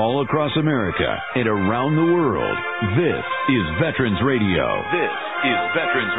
all across America and around the world. This is Veterans Radio. This is Veterans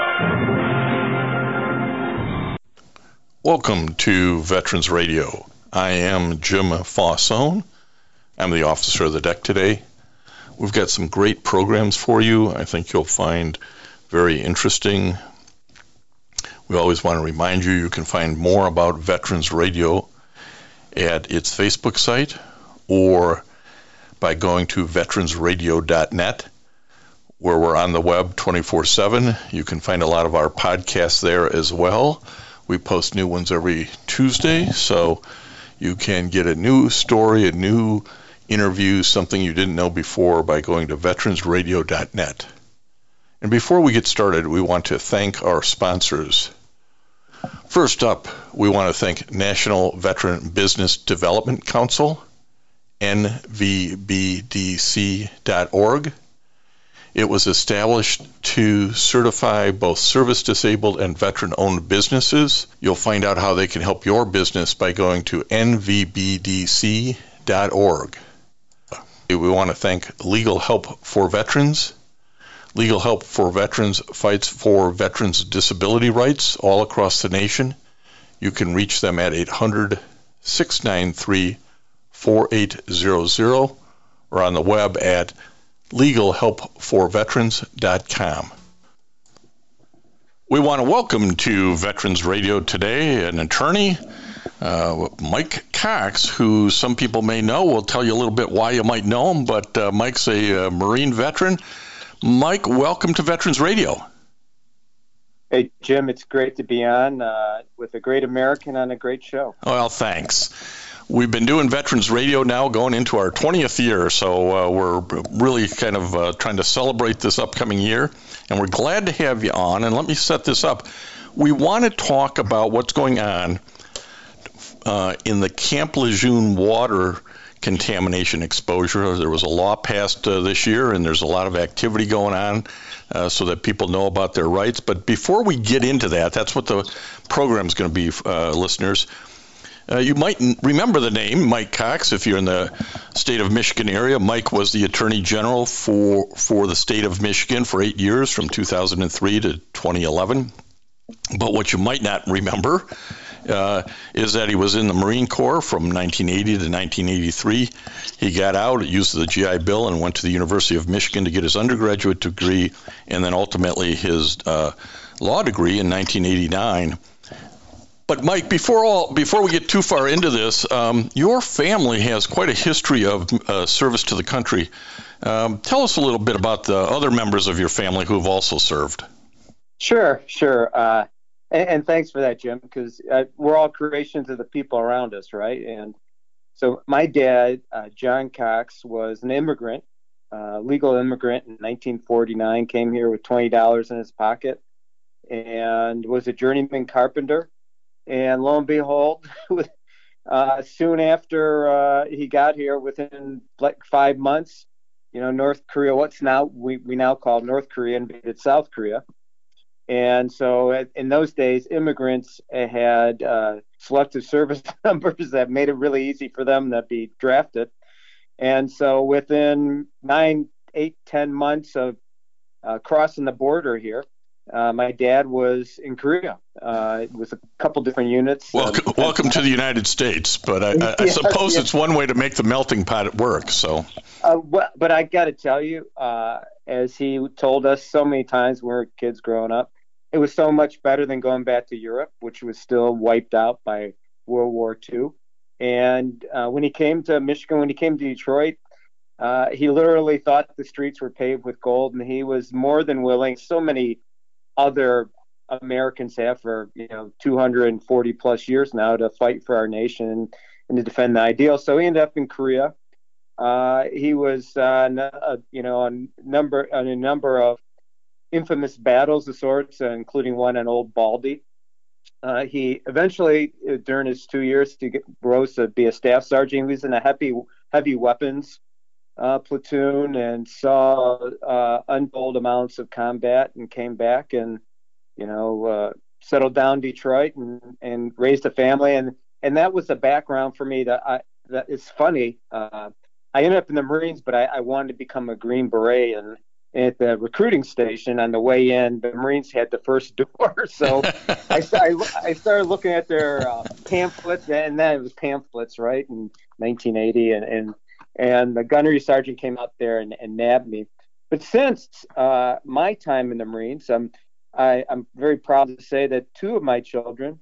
Radio. Welcome to Veterans Radio. I am Jim Fossone. I'm the officer of the deck today. We've got some great programs for you. I think you'll find very interesting. We always want to remind you can find more about Veterans Radio at its Facebook site or by going to veteransradio.net, where we're on the web 24/7. You can find a lot of our podcasts there as well. We post new ones every Tuesday, so you can get a new story, a new interview, something you didn't know before by going to veteransradio.net. And before we get started, we want to thank our sponsors. First up, we want to thank National Veteran Business Development Council, nvbdc.org. It was established to certify both service-disabled and veteran-owned businesses. You'll find out how they can help your business by going to nvbdc.org. We want to thank Legal Help for Veterans. Legal Help for Veterans fights for veterans' disability rights all across the nation. You can reach them at 800-693-4800 or on the web at legalhelpforveterans.com. We want to welcome to Veterans Radio today an attorney, Mike Cox, who some people may know. We'll tell you a little bit why you might know him, but Mike's a Marine veteran. Mike, welcome to Veterans Radio. Hey, Jim, it's great to be on with a great American on a great show. Well, thanks. We've been doing Veterans Radio now going into our 20th year, so we're really kind of trying to celebrate this upcoming year, and we're glad to have you on. And let me set this up. We want to talk about what's going on in the Camp Lejeune water contamination exposure. There was a law passed this year, and there's a lot of activity going on so that people know about their rights. But before we get into that, that's what the program is going to be, listeners. You might remember the name Mike Cox if you're in the state of Michigan area. Mike was the Attorney General for the state of Michigan for 8 years, from 2003 to 2011. But what you might not remember is that he was in the Marine Corps from 1980 to 1983. He got out, used the GI Bill, and went to the University of Michigan to get his undergraduate degree, and then ultimately his law degree in 1989. But Mike, before we get too far into this, your family has quite a history of service to the country. Tell us a little bit about the other members of your family who have also served. Sure. And thanks for that, Jim, because we're all creations of the people around us, right? And so my dad, John Cox, was an immigrant, legal immigrant in 1949, came here with $20 in his pocket and was a journeyman carpenter. And lo and behold, soon after he got here, within like 5 months, North Korea, what's now we now call North Korea, invaded South Korea. And so in those days, immigrants had selective service numbers that made it really easy for them to be drafted. And so within 9, 8, 10 months of crossing the border here, my dad was in Korea with a couple different units. Welcome to the United States, but I suppose it's one way to make the melting pot work. So, but I got to tell you, as he told us so many times when we were kids growing up, it was so much better than going back to Europe, which was still wiped out by World War II. And when he came to Michigan, when he came to Detroit, he literally thought the streets were paved with gold, and he was more than willing. So many other Americans have for 240 plus years now to fight for our nation and to defend the ideal. So he ended up in Korea. He was on a number of infamous battles of sorts, including one on Old Baldy. He eventually, during his 2 years, rose to be a staff sergeant. He was in a heavy weapons platoon and saw untold amounts of combat, and came back and settled down in Detroit and raised a family, and that was the background for me. That it's funny. I ended up in the Marines, but I wanted to become a Green Beret. And at the recruiting station on the way in, the Marines had the first door. So I started looking at their pamphlets, and then it was pamphlets, right, in 1980. And the gunnery sergeant came out there and nabbed me. But since my time in the Marines, I'm very proud to say that two of my children,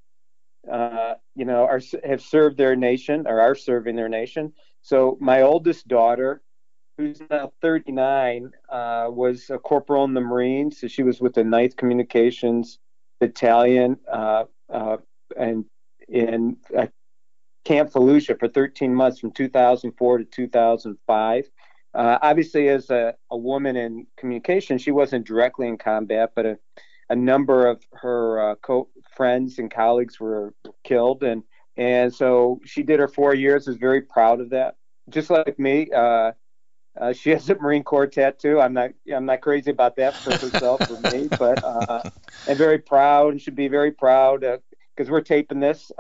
have served their nation or are serving their nation. So my oldest daughter, who's now 39, was a corporal in the Marines. So she was with the 9th Communications Battalion and in Camp Fallujah for 13 months from 2004 to 2005. Obviously, as a woman in communication, she wasn't directly in combat, but a number of her friends and colleagues were killed, and so she did her 4 years. Was very proud of that. Just like me, she has a Marine Corps tattoo. I'm not crazy about that for herself or me, but I'm very proud and should be very proud because we're taping this.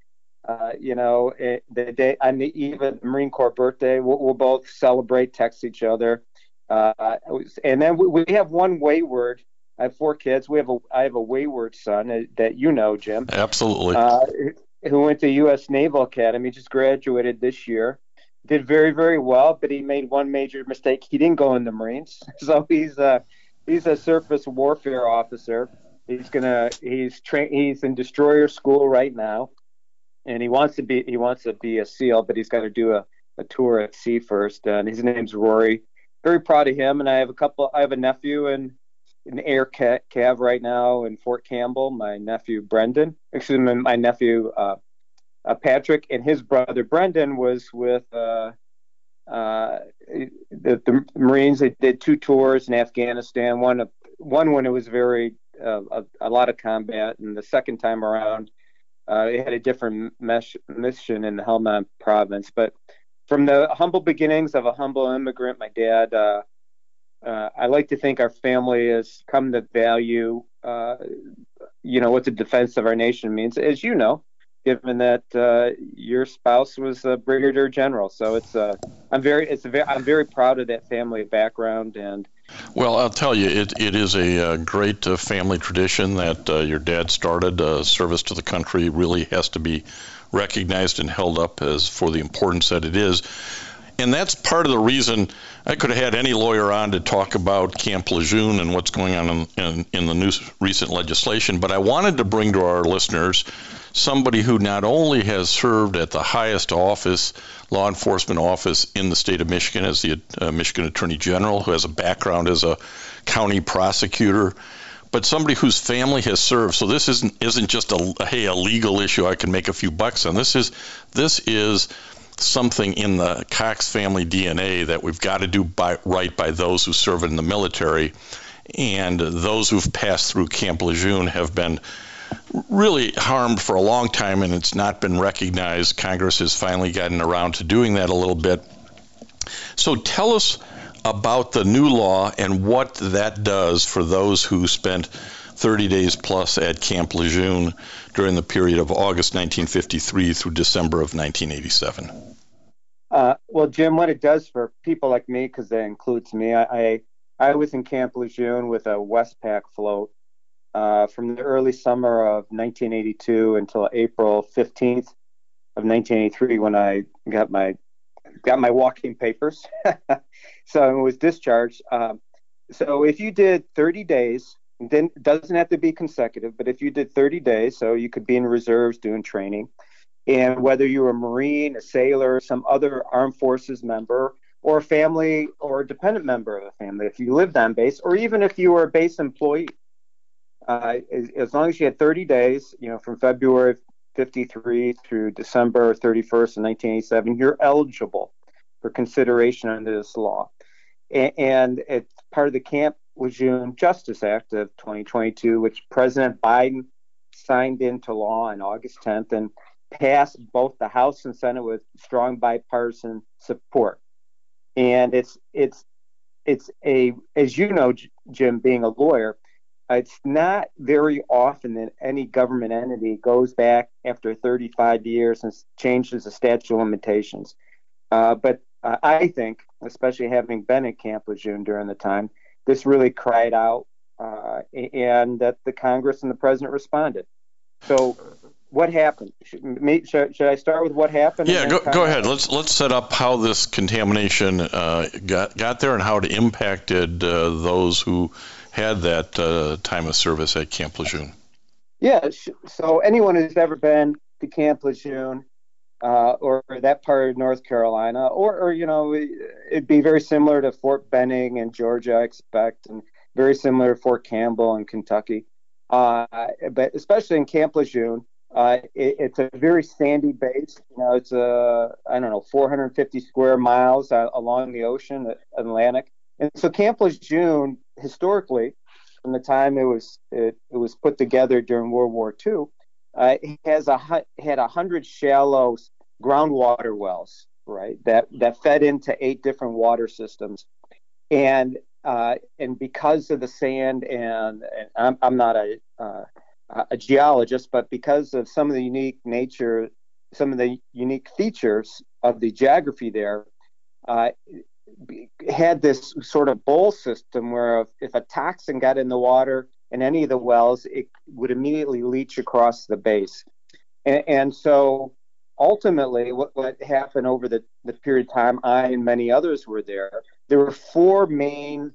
The day on the eve of the Marine Corps birthday, we'll both celebrate, text each other, and then we have one wayward. I have 4 kids. I have a wayward son that Jim. Absolutely. Who went to U.S. Naval Academy, just graduated this year. Did very, very well, but he made one major mistake. He didn't go in the Marines, so he's a surface warfare officer. He's in destroyer school right now, and he wants to be a SEAL, but he's got to do a tour at sea first. And his name's Rory. Very proud of him. And I have a nephew in Air Cav right now in Fort Campbell. My nephew my nephew Patrick, and his brother Brendan was with the Marines. They did 2 tours in Afghanistan. One when it was very a lot of combat, and the second time around it had a different mission in the Helmand province. But from the humble beginnings of a humble immigrant, my dad, I like to think our family has come to value, what the defense of our nation means, as you know, given that your spouse was a brigadier general. So I'm very proud of that family background. And well, I'll tell you, it is a great family tradition that your dad started. Service to the country really has to be recognized and held up as for the importance that it is. And that's part of the reason I could have had any lawyer on to talk about Camp Lejeune and what's going on in the new recent legislation. But I wanted to bring to our listeners somebody who not only has served at the highest office, law enforcement office in the state of Michigan as the Michigan Attorney General, who has a background as a county prosecutor, but somebody whose family has served. So this isn't just a legal issue I can make a few bucks on. This is something in the Cox family DNA that we've got to do right by those who serve in the military, and those who've passed through Camp Lejeune have been really harmed for a long time, and it's not been recognized. Congress has finally gotten around to doing that a little bit. So tell us about the new law and what that does for those who spent 30 days plus at Camp Lejeune during the period of August 1953 through December of 1987. Well, Jim, what it does for people like me, because that includes me, I was in Camp Lejeune with a Westpac float from the early summer of 1982 until April 15th of 1983, when I got my walking papers. So I was discharged. So if you did 30 days, then it doesn't have to be consecutive, but if you did 30 days, so you could be in reserves doing training, and whether you were a Marine, a sailor, some other armed forces member, or a family or a dependent member of the family, if you lived on base, or even if you were a base employee, as long as you had 30 days, from February 53 through December 31st of 1987, you're eligible for consideration under this law. And it's part of the Camp Lejeune Justice Act of 2022, which President Biden signed into law on August 10th and passed both the House and Senate with strong bipartisan support. And it's as you know, Jim, being a lawyer, it's not very often that any government entity goes back after 35 years and changes the statute of limitations. But I think, especially having been at Camp Lejeune during the time, this really cried out, and that the Congress and the president responded. So what happened? Should I start with what happened? Yeah, go ahead. Let's set up how this contamination got there and how it impacted those who had that time of service at Camp Lejeune. Yeah, so anyone who's ever been to Camp Lejeune or that part of North Carolina, or it'd be very similar to Fort Benning in Georgia, I expect, and very similar to Fort Campbell in Kentucky. But especially in Camp Lejeune, it's a very sandy base. It's 450 square miles along the ocean, Atlantic. And so Camp Lejeune, historically, from the time it was put together during World War II, it had 100 shallow groundwater wells, right? That fed into 8 different water systems, and because of the sand, and I'm not a geologist, but because of some of the unique nature, some of the unique features of the geography there, had this sort of bowl system where if a toxin got in the water in any of the wells, it would immediately leach across the base. And so ultimately what happened over the period of time I and many others were there were 4 main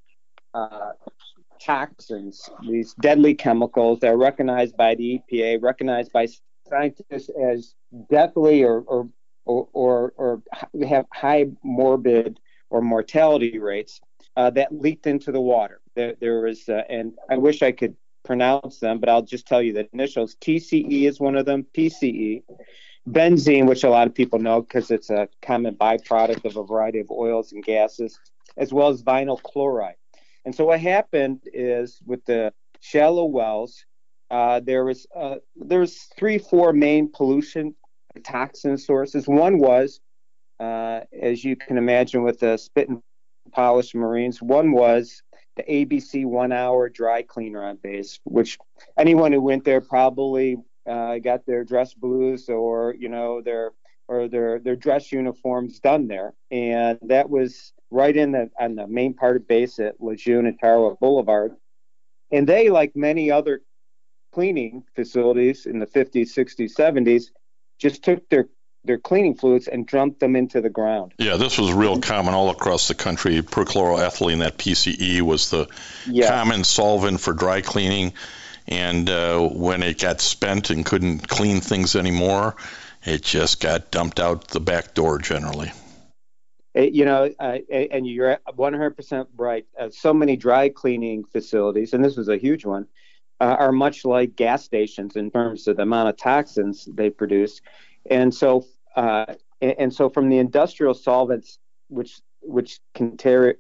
toxins, these deadly chemicals that are recognized by the EPA, recognized by scientists as deathly or have high morbid or mortality rates that leaked into the water. There was, and I wish I could pronounce them, but I'll just tell you the initials. TCE is one of them, PCE. Benzene, which a lot of people know because it's a common byproduct of a variety of oils and gases, as well as vinyl chloride. And so what happened is with the shallow wells, there was 3-4 main pollution toxin sources. One was, as you can imagine, with the spit and polish marines, one was the ABC 1-hour dry cleaner on base, which anyone who went there probably got their dress blues or their dress uniforms done there, and that was right on the main part of base at Lejeune and Tarawa Boulevard. And they, like many other cleaning facilities in the 50s, 60s, 70s, just took their cleaning fluids and dumped them into the ground. Yeah, this was real common all across the country. Perchloroethylene, that PCE, was the common solvent for dry cleaning. And when it got spent and couldn't clean things anymore, it just got dumped out the back door generally. And you're 100% right. So many dry cleaning facilities, and this was a huge one, are much like gas stations in terms of the amount of toxins they produce. And so from the industrial solvents, which contain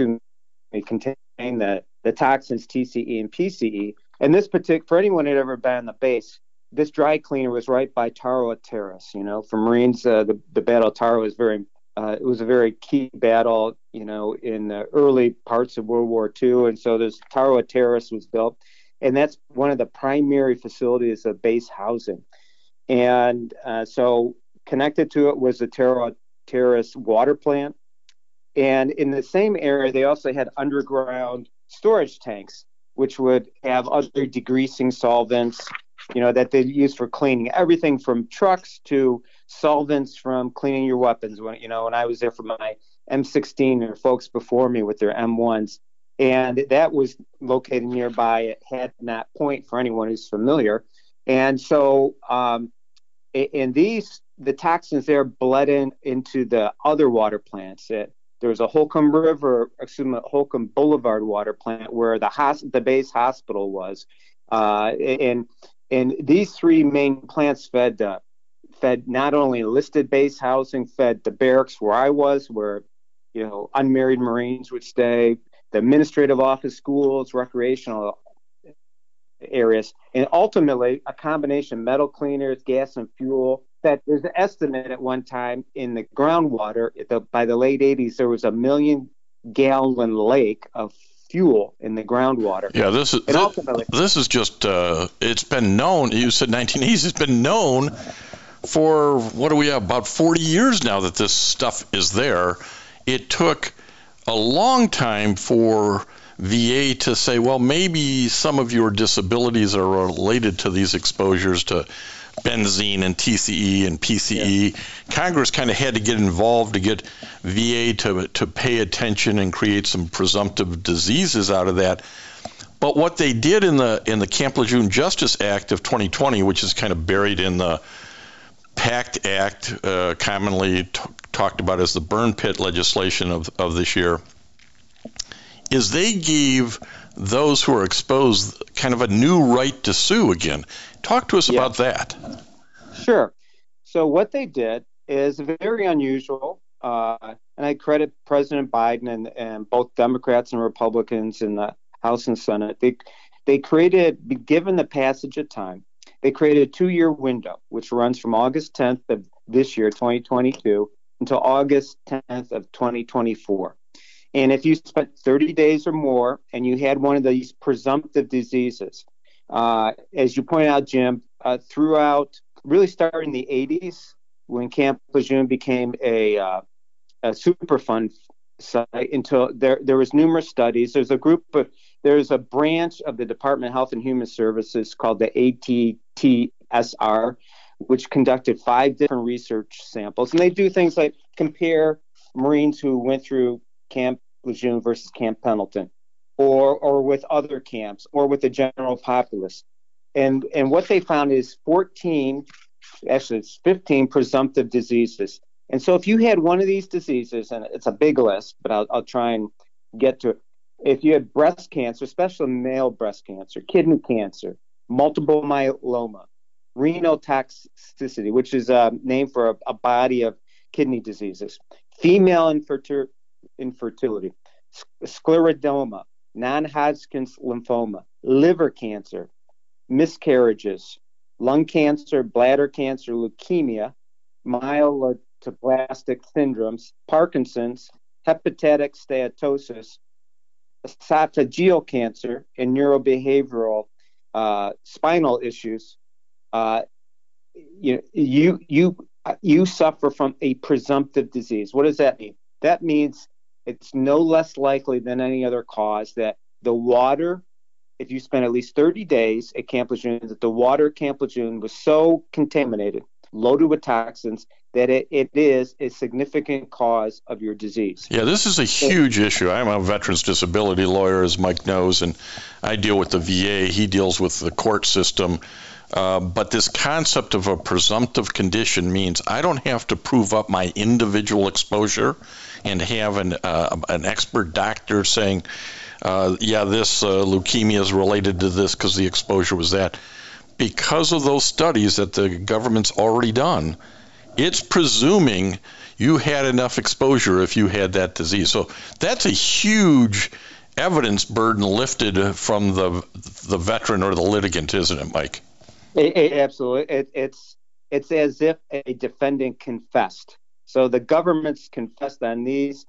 the toxins TCE and PCE, and this for anyone who'd ever been on the base, this dry cleaner was right by Tarawa Terrace. For Marines, the Battle of Tarawa was a very key battle, in the early parts of World War II. And so this Tarawa Terrace was built, and that's one of the primary facilities of base housing. And so connected to it was the Tarawa Terrace water plant. And in the same area, they also had underground storage tanks, which would have other degreasing solvents, that they use for cleaning everything from trucks to solvents from cleaning your weapons. When I was there for my M16, or folks before me with their M1s, and that was located nearby at Had Knot Point for anyone who's familiar. And so, the toxins there bled into the other water plants. There was a Holcomb Boulevard water plant where the base hospital was, and these 3 main plants fed not only enlisted base housing, fed the barracks where I was, where unmarried Marines would stay, the administrative office, schools, recreational areas, and ultimately a combination of metal cleaners, gas and fuel. That there's an estimate at one time in the groundwater by the late 80s, there was a 1 million gallon lake of fuel in the groundwater. Yeah, this is just, it's been known, you said 1980s, it's been known for, what do we have, about 40 years now that this stuff is there. It took a long time for VA to say, well, maybe some of your disabilities are related to these exposures to benzene and TCE and PCE. Yeah. Congress kind of had to get involved to get VA to pay attention and create some presumptive diseases out of that. But what they did in the Camp Lejeune Justice Act of 2020, which is kind of buried in the PACT Act, commonly talked about as the burn pit legislation of this year, is they gave those who are exposed kind of a new right to sue again. Talk to us about that. Sure. So what they did is very unusual, and I credit President Biden and both Democrats and Republicans in the House and Senate. They created, given the passage of time, they created a 2-year window, which runs from August 10th of this year, 2022, until August 10th of 2024. And if you spent 30 days or more and you had one of these presumptive diseases, as you pointed out, Jim, throughout, really starting in the 80s, when Camp Lejeune became a Superfund site, until there was numerous studies. There's a branch of the Department of Health and Human Services called the ATTSR, which conducted 5 different research samples. And they do things like compare Marines who went through Camp Lejeune versus Camp Pendleton, or with other camps, or with the general populace. And what they found is 15 presumptive diseases. And so if you had one of these diseases, and it's a big list, but I'll try and get to it. If you had breast cancer, especially male breast cancer, kidney cancer, multiple myeloma, renal toxicity, which is a name for a body of kidney diseases, female infertility, scleroderma, non-Hodgkin's lymphoma, liver cancer, miscarriages, lung cancer, bladder cancer, leukemia, myelodysplastic syndromes, Parkinson's, hepatic steatosis, esophageal cancer, and neurobehavioral spinal issues. You suffer from a presumptive disease. What does that mean? That means it's no less likely than any other cause that the water, if you spend at least 30 days at Camp Lejeune, that the water at Camp Lejeune was so contaminated, loaded with toxins, that it is a significant cause of your disease. Yeah, this is a huge issue. I'm a veterans disability lawyer, as Mike knows, and I deal with the VA. He deals with the court system. But this concept of a presumptive condition means I don't have to prove up my individual exposure and have an expert doctor saying, this leukemia is related to this because the exposure was that. Because of those studies that the government's already done, it's presuming you had enough exposure if you had that disease. So that's a huge evidence burden lifted from the veteran or the litigant, isn't it, Mike? Absolutely. It's as if a defendant confessed. So the government's confessed on these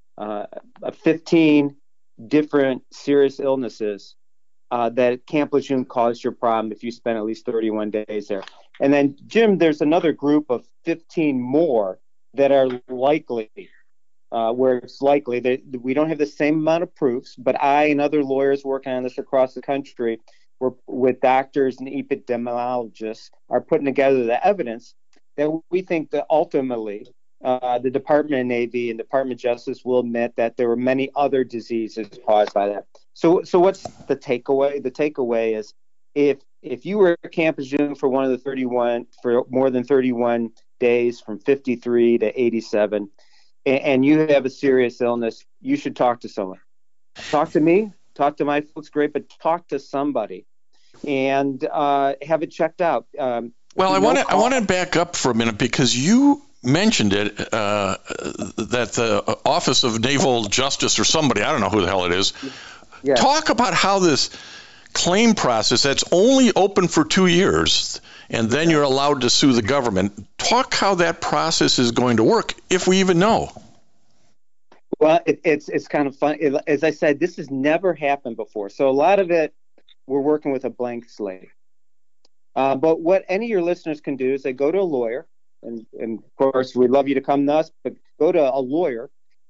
15 different serious illnesses that Camp Lejeune caused your problem if you spent at least 31 days there. And then, Jim, there's another group of 15 more that are likely, where it's likely that we don't have the same amount of proofs, but I and other lawyers working on this across the country, with doctors and epidemiologists, are putting together the evidence that we think that ultimately the Department of Navy and Department of Justice will admit that there were many other diseases caused by that. So what's the takeaway? The takeaway is if you were at Camp Lejeune for more than 31 days, from 53 to 87, and you have a serious illness, you should talk to someone. Talk to me. Talk to my folks, great, but talk to somebody and have it checked out. I want to back up for a minute because you mentioned it, that the Office of Naval Justice or somebody, I don't know who the hell it is, talk about how this claim process that's only open for 2 years and then you're allowed to sue the government. Talk how that process is going to work, if we even know. Well, it's kind of fun. As I said, this has never happened before. So a lot of it, we're working with a blank slate. But what any of your listeners can do is they go to a lawyer and of course, we'd love you to come to us, but go to a lawyer.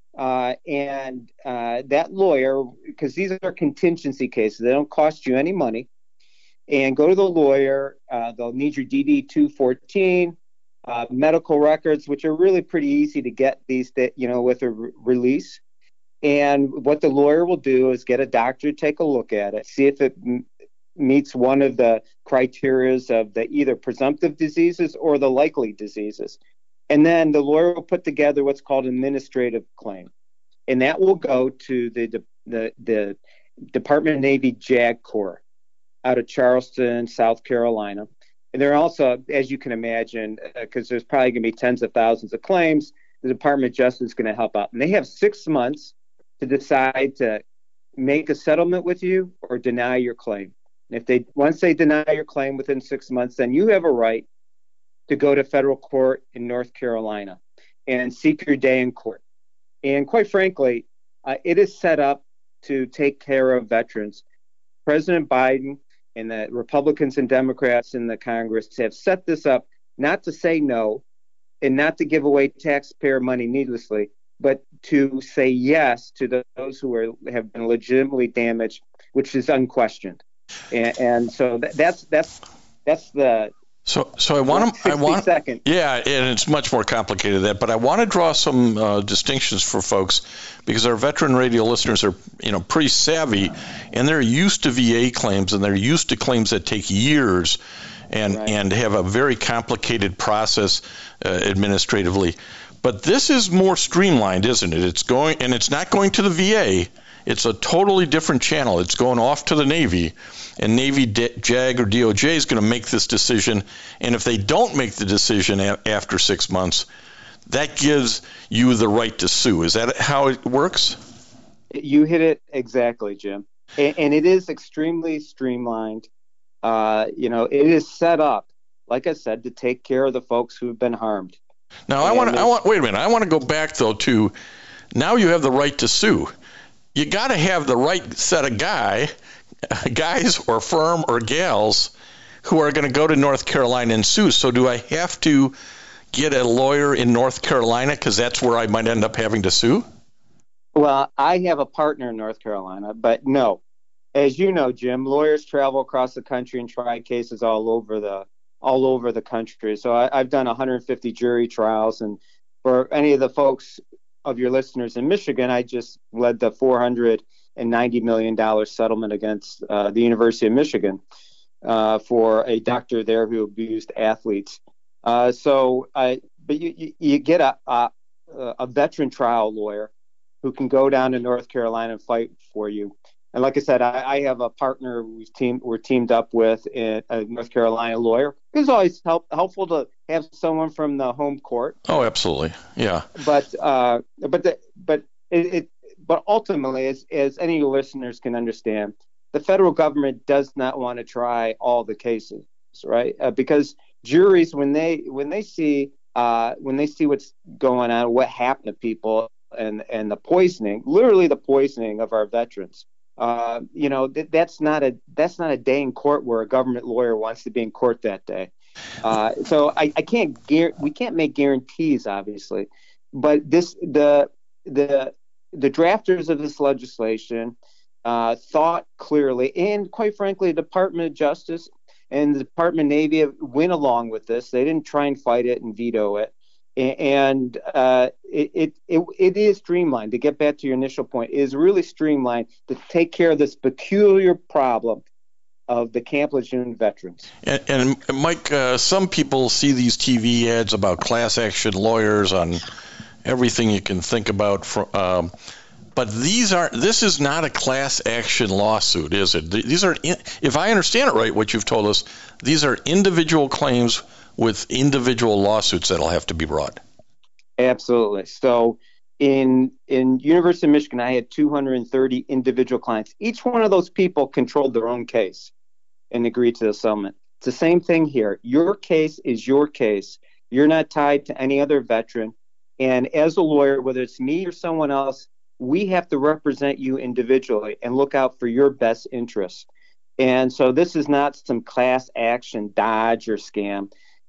And that lawyer, because these are contingency cases, they don't cost you any money. And go to the lawyer. They'll need your DD-214, medical records, which are really pretty easy to get these, with a release. And what the lawyer will do is get a doctor to take a look at it, see if it meets one of the criterias of the either presumptive diseases or the likely diseases. And then the lawyer will put together what's called an administrative claim. And that will go to the Department of Navy JAG Corps out of Charleston, South Carolina. And they're also, as you can imagine, because there's probably going to be tens of thousands of claims, the Department of Justice is going to help out. And they have 6 months to decide to make a settlement with you or deny your claim. And once they deny your claim within 6 months, then you have a right to go to federal court in North Carolina and seek your day in court. And quite frankly, it is set up to take care of veterans. President Biden and the Republicans and Democrats in the Congress have set this up not to say no and not to give away taxpayer money needlessly, but to say yes to those who have been legitimately damaged, which is unquestioned. And so that's the. So I want second. Yeah, and it's much more complicated than that. But I want to draw some distinctions for folks because our veteran radio listeners are, pretty savvy, and they're used to VA claims and they're used to claims that take years, and have a very complicated process administratively. But this is more streamlined, isn't it? It's not going to the VA. It's a totally different channel. It's going off to the Navy, and Navy JAG or DOJ is going to make this decision. And if they don't make the decision after 6 months, that gives you the right to sue. Is that how it works? You hit it exactly, Jim. And it is extremely streamlined. It is set up, like I said, to take care of the folks who've been harmed. Now, wait a minute. I want to go back, though, to now you have the right to sue. You got to have the right set of guys or firm or gals who are going to go to North Carolina and sue. So do I have to get a lawyer in North Carolina because that's where I might end up having to sue? Well, I have a partner in North Carolina, but no. As you know, Jim, lawyers travel across the country and try cases all over the country. So I've done 150 jury trials, and for any of the folks of your listeners in Michigan, I just led the $490 million settlement against the University of Michigan for a doctor there who abused athletes. But you get a veteran trial lawyer who can go down to North Carolina and fight for you. And like I said, I have a partner we're teamed up with, a North Carolina lawyer. It's always helpful to have someone from the home court. Oh, absolutely, yeah. But ultimately, as any listeners can understand, the federal government does not want to try all the cases, right? Because juries, when they see what's going on, what happened to people, and the poisoning, literally the poisoning of our veterans. That's not a day in court where a government lawyer wants to be in court that day. So we can't make guarantees, obviously, but the drafters of this legislation thought clearly, and quite frankly, the Department of Justice and the Department of Navy went along with this. They didn't try and fight it and veto it. And it is streamlined. To get back to your initial point, it is really streamlined to take care of this peculiar problem of the Camp Lejeune veterans. And Mike, some people see these TV ads about class action lawyers on everything you can think about. But this is not a class action lawsuit, is it? These are, if I understand it right, what you've told us, these are individual claims with individual lawsuits that'll have to be brought. Absolutely. So in University of Michigan, I had 230 individual clients. Each one of those people controlled their own case and agreed to the settlement. It's the same thing here. Your case is your case. You're not tied to any other veteran. And as a lawyer, whether it's me or someone else, we have to represent you individually and look out for your best interests. And so this is not some class action dodge or scam.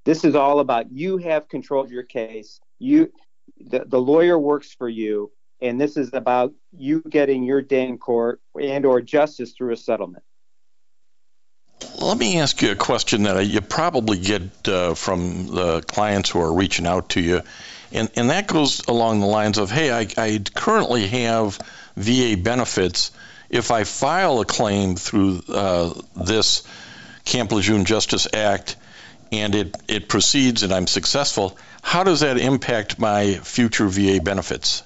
This is all about you have control of your case. The lawyer works for you, and this is about you getting your day in court and or justice through a settlement. Let me ask you a question that you probably get from the clients who are reaching out to you, and that goes along the lines of, hey, I currently have VA benefits. If I file a claim through this Camp Lejeune Justice Act and it proceeds and I'm successful, how does that impact my future VA benefits?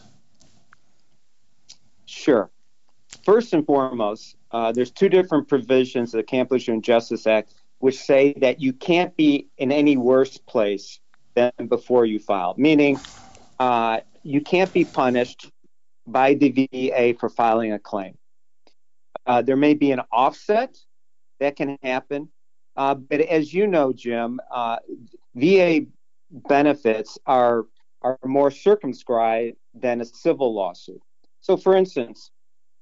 Sure. First and foremost, there's two different provisions of the Camp Lejeune Justice Act which say that you can't be in any worse place than before you filed, meaning you can't be punished by the VA for filing a claim. There may be an offset that can happen, but as you know, Jim, VA benefits are more circumscribed than a civil lawsuit. So, for instance,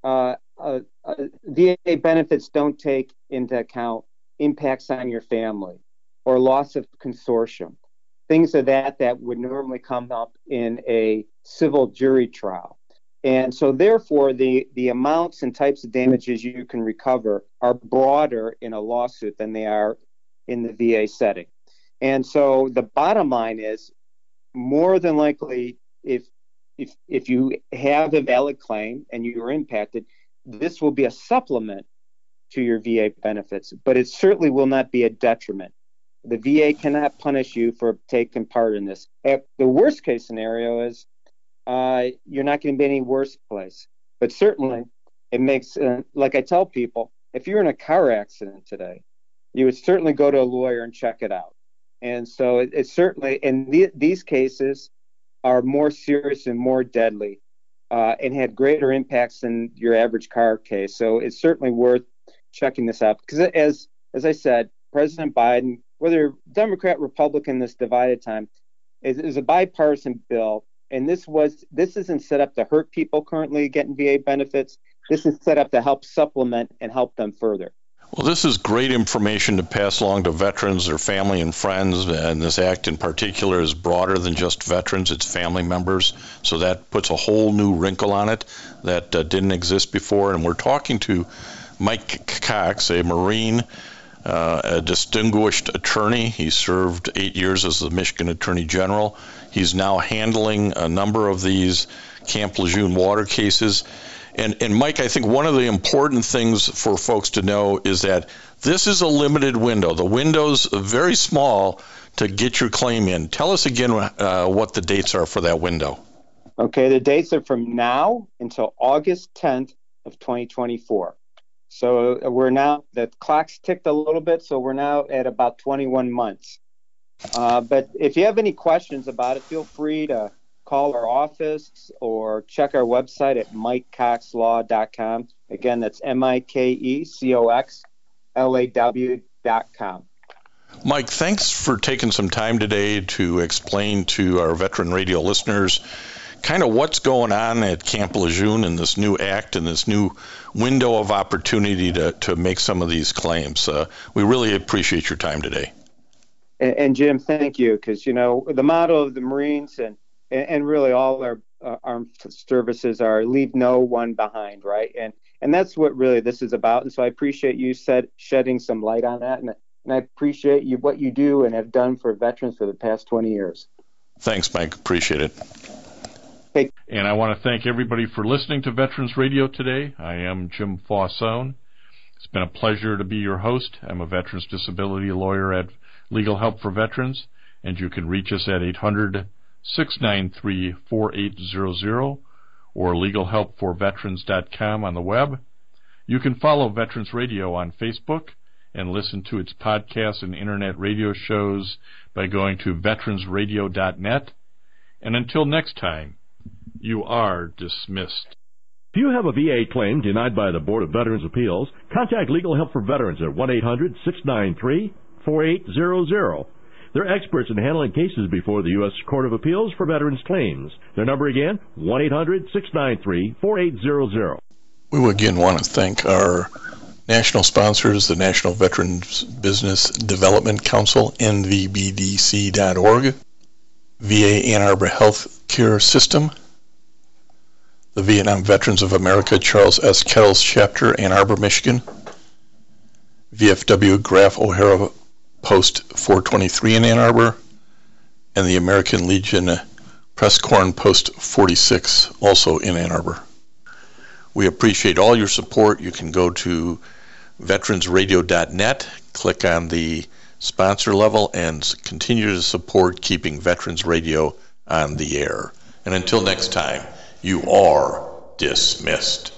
VA benefits don't take into account impacts on your family or loss of consortium, things of that would normally come up in a civil jury trial. And so, therefore, the amounts and types of damages you can recover are broader in a lawsuit than they are in the VA setting. And so the bottom line is, more than likely, if you have a valid claim and you are impacted, this will be a supplement to your VA benefits, but it certainly will not be a detriment. The VA cannot punish you for taking part in this. The worst case scenario is you're not going to be in any worse place. But certainly, it makes, like I tell people, if you're in a car accident today, you would certainly go to a lawyer and check it out. And so it's certainly, and these cases are more serious and more deadly and had greater impacts than your average car case. So it's certainly worth checking this out. Because as I said, President Biden, whether Democrat, Republican, this divided time, is a bipartisan bill. And this isn't set up to hurt people currently getting VA benefits. This is set up to help supplement and help them further. Well, this is great information to pass along to veterans, their family and friends, and this act in particular is broader than just veterans, it's family members, so that puts a whole new wrinkle on it that didn't exist before. And we're talking to Mike Cox, a Marine, a distinguished attorney. He served 8 years as the Michigan Attorney General. He's now handling a number of these Camp Lejeune water cases. And Mike, I think one of the important things for folks to know is that this is a limited window. The window's very small to get your claim in. Tell us again what the dates are for that window. Okay, the dates are from now until August 10th of 2024. So we're now, the clock's ticked a little bit, so we're now at about 21 months. But if you have any questions about it, feel free to call our office or check our website at MikeCoxLaw.com. Again, that's MikeCoxLaw.com. Mike, thanks for taking some time today to explain to our veteran radio listeners kind of what's going on at Camp Lejeune and this new act and this new window of opportunity to make some of these claims. We really appreciate your time today. And Jim, thank you, because, you know, the motto of the Marines and really all our armed services are leave no one behind, right? And that's what really this is about. And so I appreciate you shedding some light on that. And I appreciate what you do and have done for veterans for the past 20 years. Thanks, Mike. Appreciate it. Hey. And I want to thank everybody for listening to Veterans Radio today. I am Jim Faussone. It's been a pleasure to be your host. I'm a veterans disability lawyer at Legal Help for Veterans, and you can reach us at 800-693-4800 or legalhelpforveterans.com on the web. You can follow Veterans Radio on Facebook and listen to its podcasts and internet radio shows by going to veteransradio.net. And until next time, you are dismissed. If you have a VA claim denied by the Board of Veterans' Appeals, contact Legal Help for Veterans at 1-800-693-4800. They're experts in handling cases before the U.S. Court of Appeals for Veterans Claims. Their number again, 1-800-693-4800. We again want to thank our National sponsors, the National Veterans Business Development Council, nvbdc.org, VA Ann Arbor Health Care System, the Vietnam Veterans of America Charles S. Kettles Chapter, Ann Arbor, Michigan, VFW Graf O'Hara Post 423 in Ann Arbor, and the American Legion Press Corn Post 46, also in Ann Arbor. We appreciate all your support. You can go to veteransradio.net, click on the sponsor level, and continue to support keeping Veterans Radio on the air. And until next time, you are dismissed.